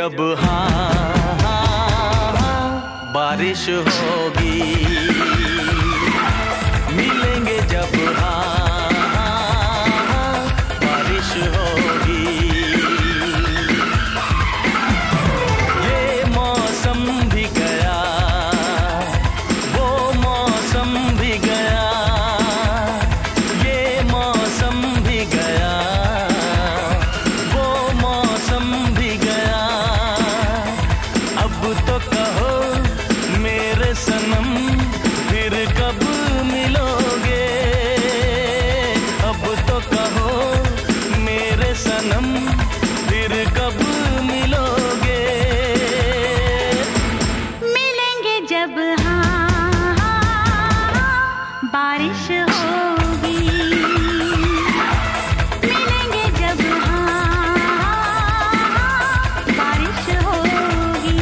जब हाँ बारिश होगी, मिलेंगे जब हाँ बारिश होगी। ये मौसम भी गया, वो मौसम भी गया, ये मौसम भी गया, वो मौसम भी गया। अब तो कहो मेरे सनम फिर कब मिलोगे, अब तो कहो मेरे सनम फिर कब मिलोगे। मिलेंगे जब हाँ बारिश होगी, मिलेंगे जब हाँ बारिश होगी।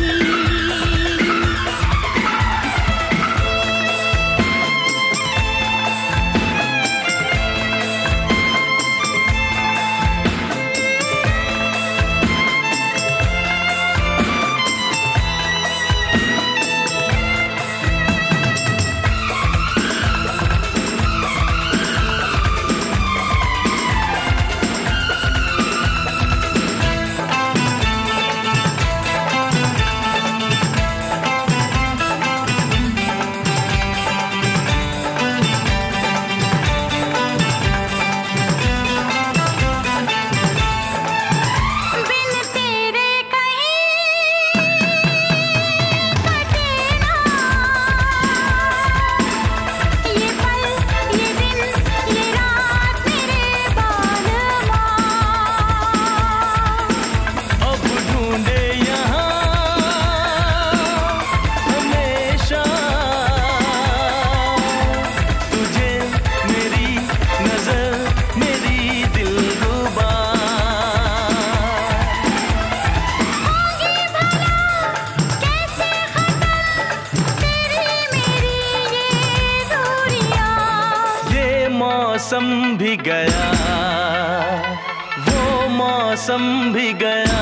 मौसम भी गया, वो मौसम भी गया,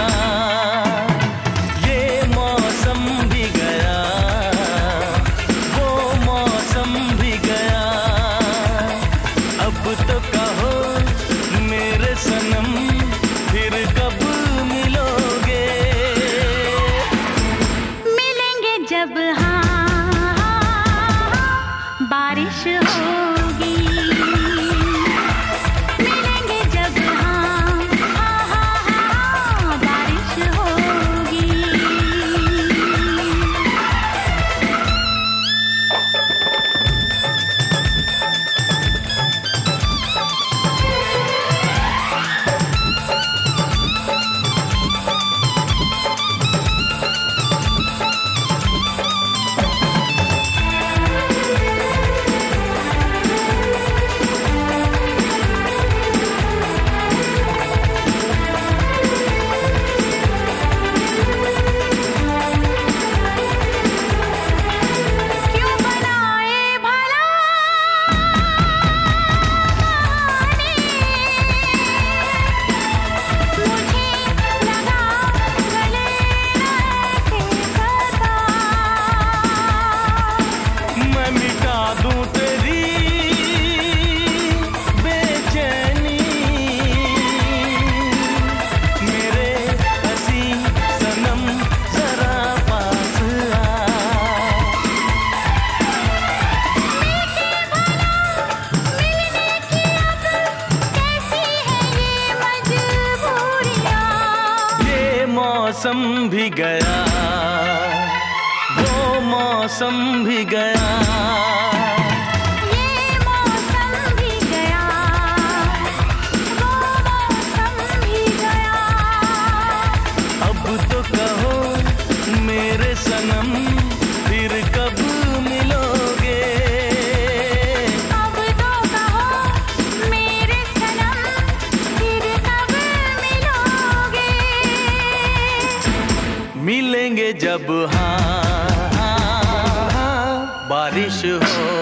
ये मौसम भी गया, वो मौसम भी गया। अब तो कहो मेरे सनम फिर कब मिलोगे। मिलेंगे जब हाँ बारिश होगी, मिलेंगे जब हाँ बारिश होगी। मौसम भी गया, वो मौसम भी गया, ये मौसम भी गया, वो मौसम भी गया। अब तो कहो मेरे सनम फिर कब मिलोगे। अब तो कहो मेरे सनम फिर कब मिलोगे। मिलेंगे जब हाँ बारिश हो